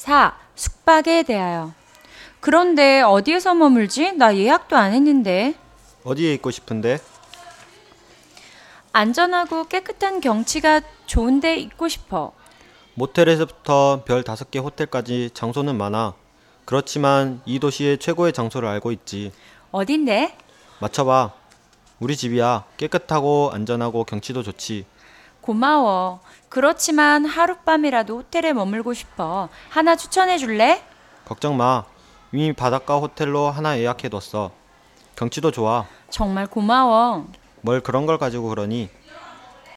4. 숙박에 대하여. 그런데 어디에서 머물지? 나 예약도 안 했는데. 어디에 있고 싶은데? 안전하고 깨끗한 경치가 좋은데 있고 싶어. 모텔에서부터 별 5개 호텔까지 장소는 많아. 그렇지만 이 도시의 최고의 장소를 알고 있지. 어딘데? 맞춰봐. 우리 집이야. 깨끗하고 안전하고 경치도 좋지. 고마워. 그렇지만 하룻밤이라도 호텔에 머물고 싶어. 하나 추천해 줄래? 걱정 마. 이미 바닷가 호텔로 하나 예약해뒀어. 경치도 좋아. 정말 고마워. 뭘 그런 걸 가지고 그러니?